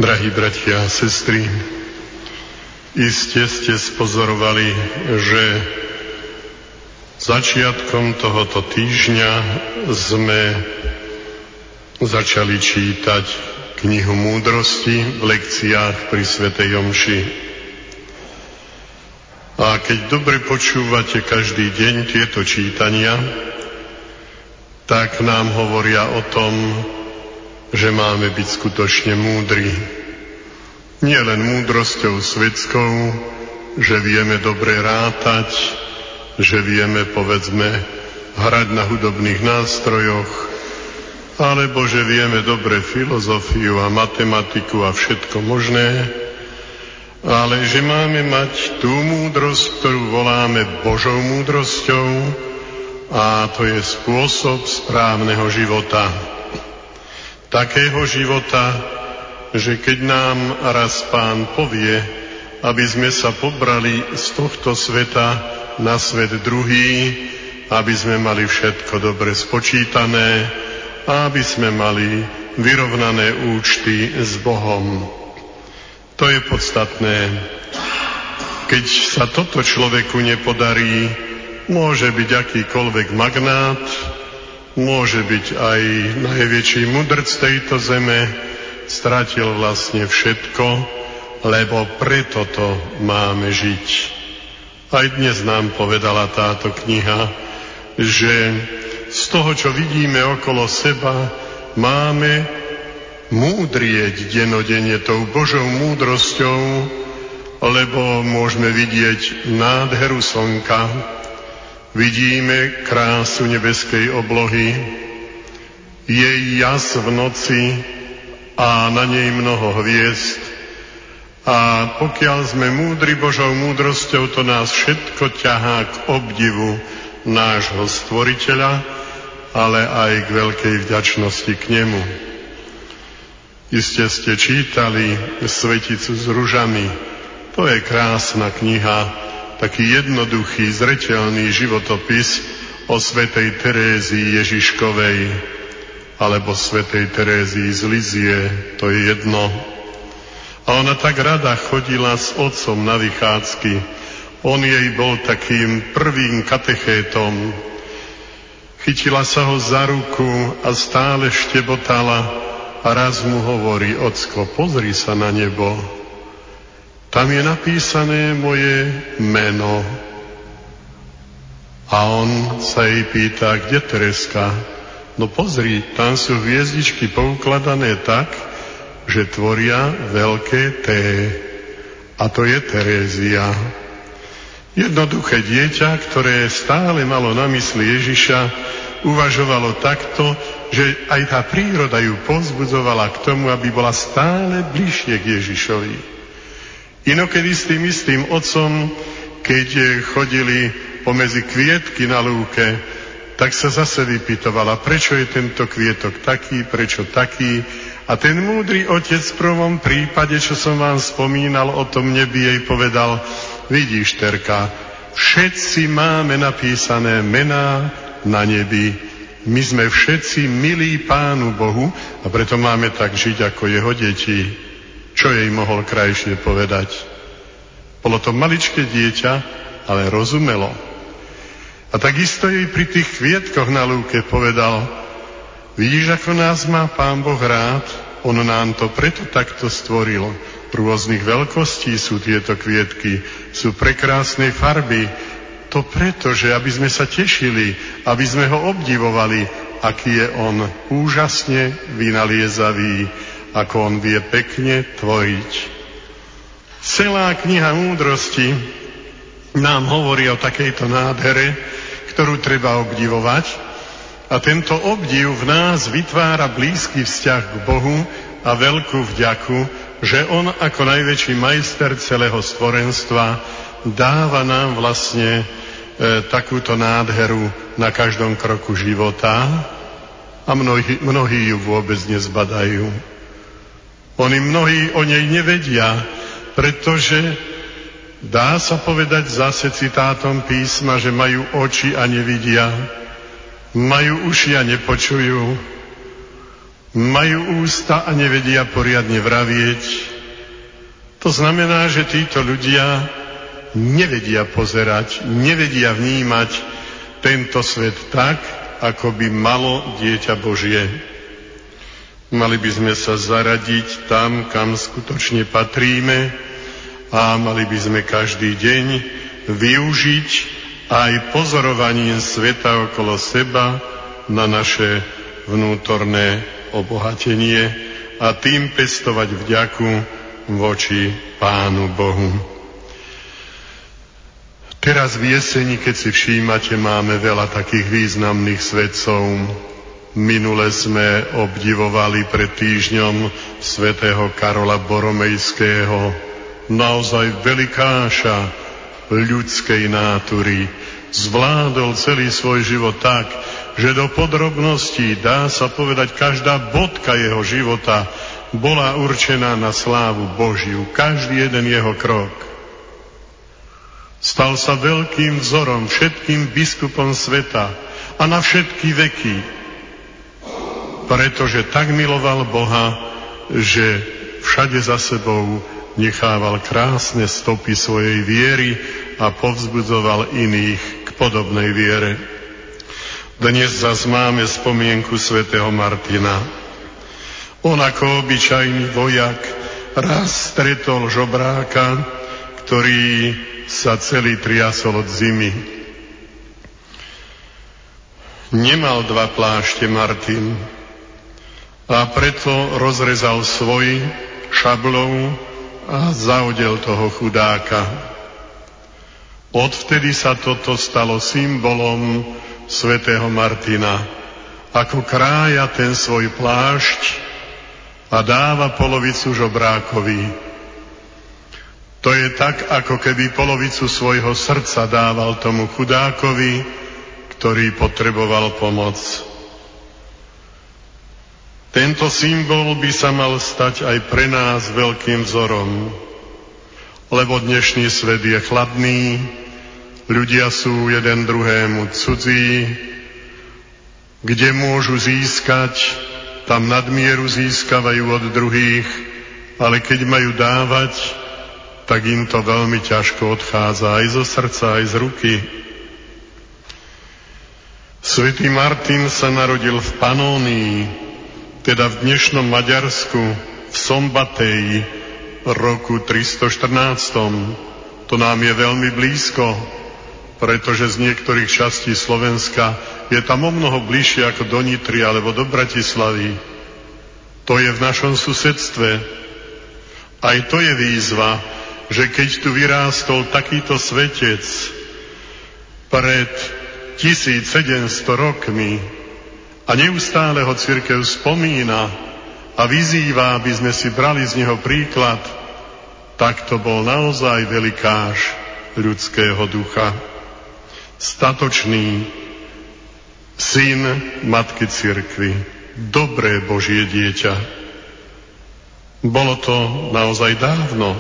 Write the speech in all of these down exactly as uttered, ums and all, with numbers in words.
Drahí bratia a sestry, iste ste spozorovali, že začiatkom tohoto týždňa sme začali čítať knihu múdrosti v lekciách pri svätej omši. A keď dobre počúvate každý deň tieto čítania, tak nám hovoria o tom, že máme byť skutočne múdri. Nie len múdrosťou svetskou, že vieme dobre rátať, že vieme, povedzme, hrať na hudobných nástrojoch, alebo že vieme dobre filozofiu a matematiku a všetko možné, ale že máme mať tú múdrosť, ktorú voláme Božou múdrosťou, a to je spôsob správneho života. Takého života, že keď nám raz Pán povie, aby sme sa pobrali z tohto sveta na svet druhý, aby sme mali všetko dobre spočítané a aby sme mali vyrovnané účty s Bohom. To je podstatné. Keď sa toto človeku nepodarí, môže byť akýkoľvek magnát, môže byť aj najväčší mudrc tejto zeme, stratil vlastne všetko, lebo preto to máme žiť. Aj dnes nám povedala táto kniha, že z toho, čo vidíme okolo seba, máme múdrieť denodenne tou Božou múdrosťou, lebo môžeme vidieť nádheru slnka, vidíme krásu nebeskej oblohy, jej jas v noci a na nej mnoho hviezd. A pokiaľ sme múdri Božou múdrosťou, to nás všetko ťahá k obdivu nášho Stvoriteľa, ale aj k veľkej vďačnosti k nemu. Iste ste čítali Sveticu s ružami. To je krásna kniha, taký jednoduchý, zreteľný životopis o svätej Terézii Ježiškovej alebo svätej Terézii z Lizie, to je jedno. A ona tak rada chodila s otcom na vychádzky. On jej bol takým prvým katechétom. Chytila sa ho za ruku a stále štebotala a raz mu hovorí: Ocko, pozri sa na nebo. Tam je napísané moje meno. A on sa jej pýta: kde Tereska? No pozri, tam sú hviezdičky poukladané tak, že tvoria veľké T. A to je Terézia. Jednoduché dieťa, ktoré stále malo na mysli Ježiša, uvažovalo takto, že aj tá príroda ju povzbudzovala k tomu, aby bola stále bližšie k Ježišovi. Inokedy s tým istým otcom, keď chodili pomedzi kvietky na lúke, tak sa zase vypytovala, prečo je tento kvietok taký, prečo taký. A ten múdry otec v prvom prípade, čo som vám spomínal o tom nebi, jej povedal: vidíš, Terka, všetci máme napísané mená na nebi. My sme všetci milí Pánu Bohu a preto máme tak žiť ako jeho deti. Čo jej mohol krajšie povedať? Bolo to maličké dieťa, ale rozumelo. A takisto jej pri tých kvietkoch na lúke povedal: vidíš, ako nás má Pán Boh rád? On nám to preto takto stvoril. Rôznych veľkostí sú tieto kvietky, sú prekrásnej farby. To preto, že aby sme sa tešili, aby sme ho obdivovali, aký je on úžasne vynaliezavý, ako on vie pekne tvoriť. Celá kniha múdrosti nám hovorí o takejto nádhere, ktorú treba obdivovať, a tento obdiv v nás vytvára blízky vzťah k Bohu a veľkú vďaku, že on ako najväčší majster celého stvorenstva dáva nám vlastne e, takúto nádheru na každom kroku života a mnohí, mnohí ju vôbec nezbadajú. Oni mnohí o nej nevedia, pretože dá sa povedať zase citátom písma, že majú oči a nevidia, majú uši a nepočujú, Majú ústa a nevedia poriadne vravieť. To znamená, že títo ľudia nevedia pozerať, nevedia vnímať tento svet tak, ako by malo dieťa Božie. Mali by sme sa zaradiť tam, kam skutočne patríme, a mali by sme každý deň využiť aj pozorovaním sveta okolo seba na naše vnútorné obohatenie a tým pestovať vďaku voči Pánu Bohu. Teraz v jeseni, keď si všímate, máme veľa takých významných svetcov. Minule sme obdivovali pred týždňom svätého Karola Boromejského, naozaj velikáša ľudskej nátury. Zvládol celý svoj život tak, že do podrobností, dá sa povedať, každá bodka jeho života bola určená na slávu Božiu, každý jeden jeho krok. Stal sa veľkým vzorom všetkým biskupom sveta a na všetky veky, pretože tak miloval Boha, že všade za sebou nechával krásne stopy svojej viery a povzbudzoval iných k podobnej viere. Dnes zas máme spomienku svätého Martina. On ako obyčajný vojak raz stretol žobráka, ktorý sa celý triasol od zimy. Nemal dva plášte Martin a preto rozrezal svoj šablou a zaodel toho chudáka. Odvtedy sa toto stalo symbolom svätého Martina, ako krája ten svoj plášť a dáva polovicu žobrákovi. To je tak, ako keby polovicu svojho srdca dával tomu chudákovi, ktorý potreboval pomoc. Tento symbol by sa mal stať aj pre nás veľkým vzorom, lebo dnešný svet je chladný, ľudia sú jeden druhému cudzí, kde môžu získať, tam nadmieru získavajú od druhých, ale keď majú dávať, tak im to veľmi ťažko odchádza aj zo srdca, aj z ruky. Svätý Martin sa narodil v Panónii, teda v dnešnom Maďarsku, v Sombateji, roku tristoštrnásť. To nám je veľmi blízko, pretože z niektorých častí Slovenska je tam o mnoho bližšie ako do Nitry alebo do Bratislavy. To je v našom susedstve. Aj to je výzva, že keď tu vyrástol takýto svetec pred tisícsedemsto rokmi a neustále ho cirkev spomína a vyzýva, aby sme si brali z neho príklad, tak to bol naozaj velikáš ľudského ducha. Statočný syn matky cirkvi, dobré Božie dieťa. Bolo to naozaj dávno.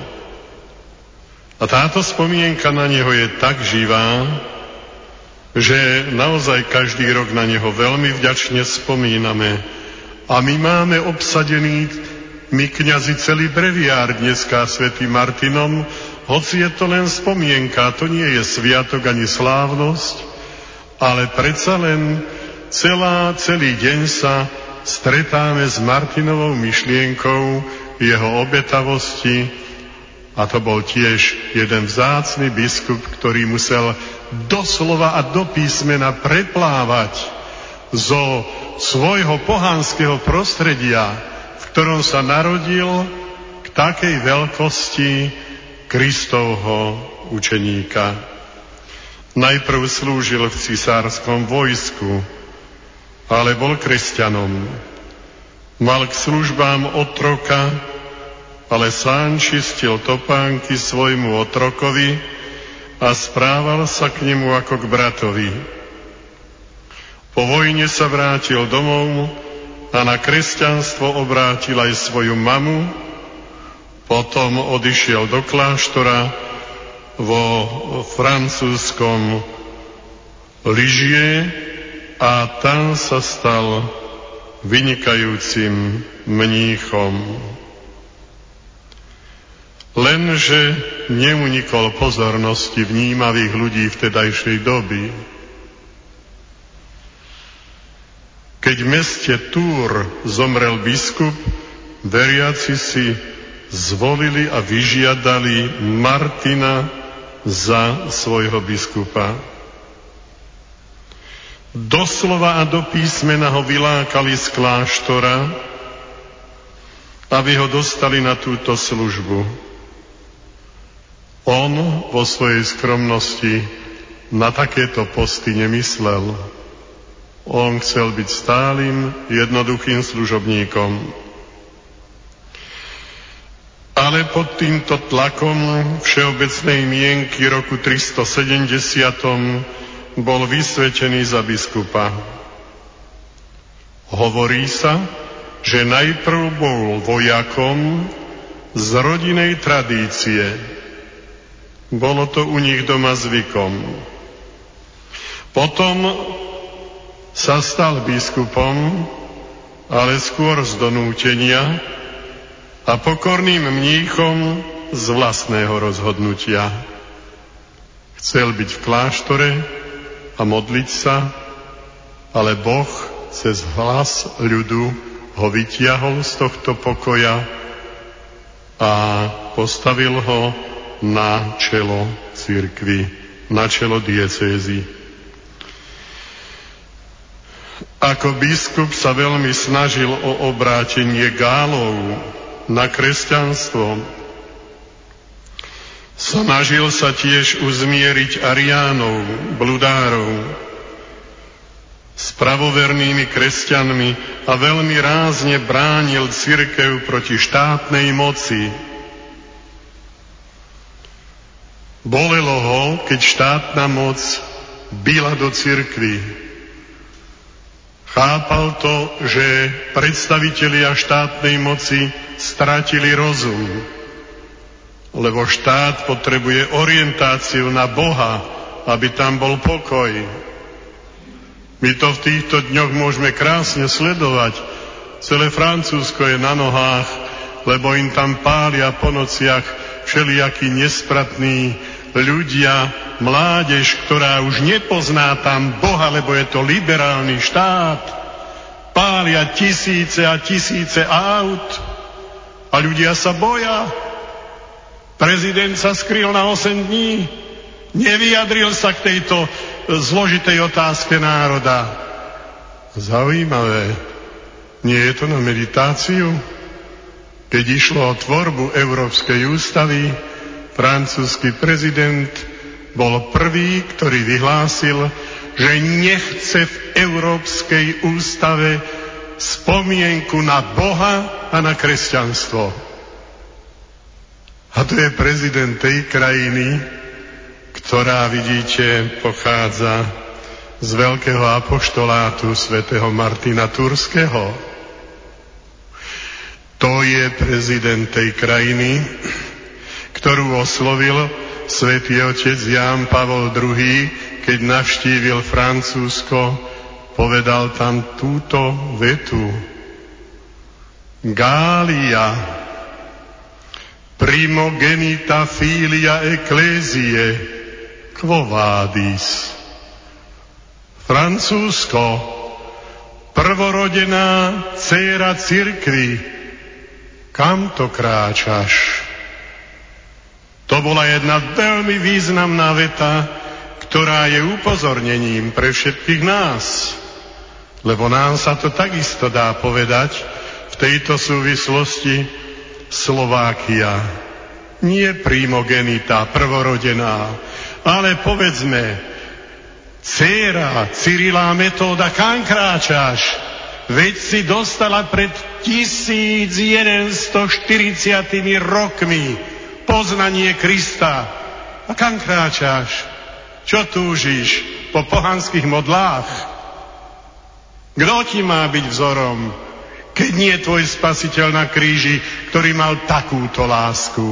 A táto spomienka na neho je tak živá, že naozaj každý rok na neho veľmi vďačne spomíname. A my máme obsadený, my kňazi, celý breviár dneska svätým Martinom, hoci je to len spomienka, to nie je sviatok ani slávnosť, ale predsa len celá, celý deň sa stretáme s Martinovou myšlienkou jeho obetavosti. A to bol tiež jeden vzácny biskup, ktorý musel doslova a do písmena preplávať zo svojho pohanského prostredia, v ktorom sa narodil, k takej veľkosti Kristovho učeníka. Najprv slúžil v cisárskom vojsku, ale bol kresťanom. Mal k službám otroka, ale sám čistil topánky svojmu otrokovi a správal sa k nemu ako k bratovi. Po vojne sa vrátil domov a na kresťanstvo obrátil aj svoju mamu, potom odišiel do kláštora vo francúzskom Ligie a tam sa stal vynikajúcim mníchom. Lenže neunikol pozornosti vnímavých ľudí vtedajšej doby. Keď v meste Túr zomrel biskup, veriaci si zvolili a vyžiadali Martina za svojho biskupa. Doslova a do písmena ho vylákali z kláštora, aby ho dostali na túto službu. On vo svojej skromnosti na takéto posty nemyslel. On chcel byť stálym, jednoduchým služobníkom. Ale pod týmto tlakom všeobecnej mienky roku tristosedemdesiat bol vysvetený za biskupa. Hovorí sa, že najprv bol vojakom z rodinej tradície. Bolo to u nich doma zvykom. Potom sa stal biskupom, ale skôr z donútenia a pokorným mníchom z vlastného rozhodnutia. Chcel byť v kláštore a modliť sa, ale Boh cez hlas ľudu ho vytiahol z tohto pokoja a postavil ho na čelo cirkvi, na čelo diecézy. Ako biskup sa veľmi snažil o obrátenie Gálov na kresťanstvo. Snažil sa tiež uzmieriť Ariánov, bludárov, s pravovernými kresťanmi a veľmi rázne bránil cirkev proti štátnej moci. Bolelo ho, keď štátna moc bila do cirkvi. Chápal to, že predstavitelia štátnej moci stratili rozum, lebo štát potrebuje orientáciu na Boha, aby tam bol pokoj. My to v týchto dňoch môžeme krásne sledovať. Celé Francúzsko je na nohách, lebo im tam pália po nociach všelijakí nespratní ľudia, mládež, ktorá už nepozná tam Boha, lebo je to liberálny štát. Pália tisíce a tisíce aut a ľudia sa boja. Prezident sa skryl na osem dní. Nevyjadril sa k tejto zložitej otázke národa. Zaujímavé. Nie je to na meditáciu? Keď išlo o tvorbu Európskej ústavy, francúzsky prezident bol prvý, ktorý vyhlásil, že nechce v Európskej ústave spomienku na Boha a na kresťanstvo. A to je prezident tej krajiny, ktorá, vidíte, pochádza z veľkého apoštolátu svätého Martina Turského. To je prezident tej krajiny, ktorú oslovil svätý otec Ján Pavol druhý, keď navštívil Francúzsko, povedal tam túto vetu. Gália, primogenita filia ecclesiae, quo vadis. Francúzsko, prvorodená dcéra cirkvi, kam to kráčaš? To bola jedna veľmi významná veta, ktorá je upozornením pre všetkých nás. Lebo nám sa to takisto dá povedať v tejto súvislosti. Slovákia nie primogenita, prvorodená, ale povedzme dcéra Cyrila Metóda, kam kráčaš? Veď si dostala pred tisíc jedenstoštyridsiatimi rokmi poznanie Krista. A kam kráčaš? Čo túžiš? Po pohanských modlách? Kto ti má byť vzorom, keď nie je tvoj spasiteľ na kríži, ktorý mal takúto lásku?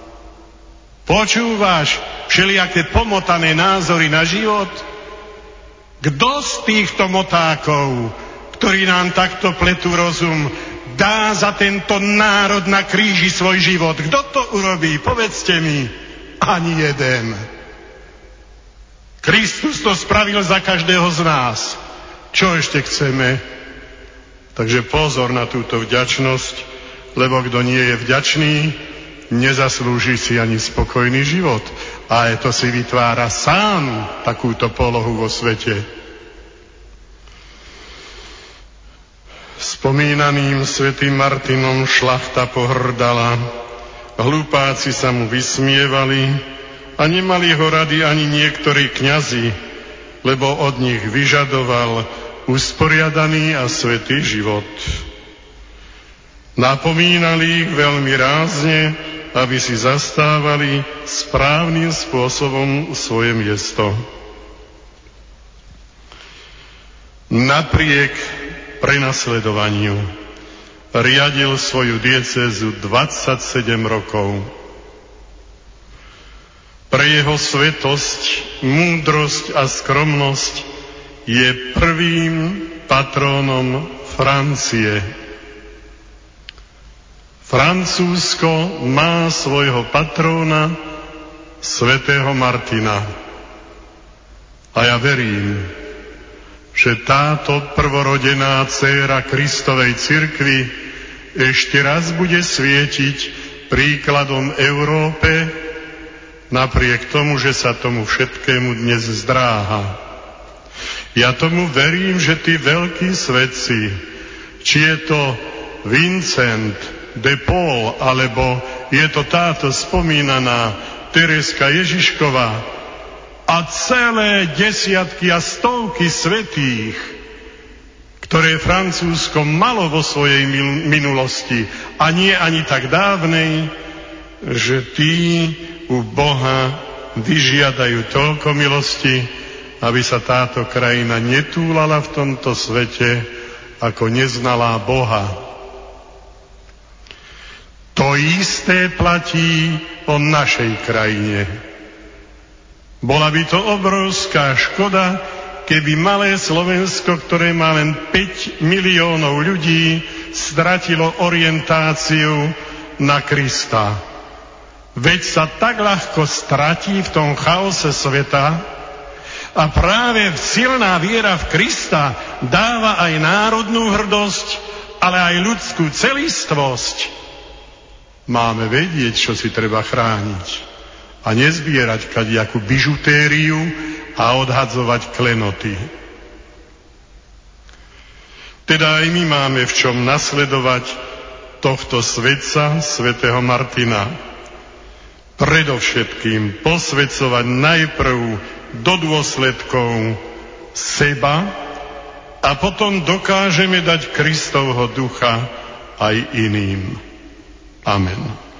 Počúvaš všelijaké pomotané názory na život? Kto z týchto motákov ktorí nám takto pletú rozum, dá za tento národ na kríži svoj život. Kto to urobí? Povedzte mi. Ani jeden. Kristus to spravil za každého z nás. Čo ešte chceme? Takže pozor na túto vďačnosť, lebo kto nie je vďačný, nezaslúži si ani spokojný život. A to si vytvára sám takúto polohu vo svete. Spomínaným svätým Martinom šlachta pohrdala, hlupáci sa mu vysmievali a nemali ho rady ani niektorí kňazi, lebo od nich vyžadoval usporiadaný a svätý život. Napomínali ich veľmi rázne, aby si zastávali správnym spôsobom svoje miesto. Napriek prenasledovaniu riadil svoju diecézu dvadsaťsedem rokov. Pre jeho svetosť, múdrosť a skromnosť je prvým patrónom Francie. Francúzsko má svojho patróna, svätého Martina. A ja verím, že táto prvorodená dcéra Kristovej cirkvi ešte raz bude svietiť príkladom Európe, napriek tomu, že sa tomu všetkému dnes zdráha. Ja tomu verím, že tí veľkí svetci, či je to Vincent de Paul, alebo je to táto spomínaná Tereska Ježišková a celé desiatky a stovky svätých, ktoré Francúzsko malo vo svojej minulosti a nie ani tak dávnej, že tí u Boha vyžiadajú toľko milosti, aby sa táto krajina netúlala v tomto svete ako neznalá Boha. To isté platí o našej krajine. Bola by to obrovská škoda, keby malé Slovensko, ktoré má len päť miliónov ľudí, stratilo orientáciu na Krista. Veď sa tak ľahko stratí v tom chaose sveta a práve silná viera v Krista dáva aj národnú hrdosť, ale aj ľudskú celistvosť. Máme vedieť, čo si treba chrániť a nezbierať kadijakú bižutériu a odhadzovať klenoty. Teda aj my máme v čom nasledovať tohto svetca, svätého Martina. Predovšetkým posvedzovať najprv do dôsledkov seba a potom dokážeme dať Kristovho ducha aj iným. Amen.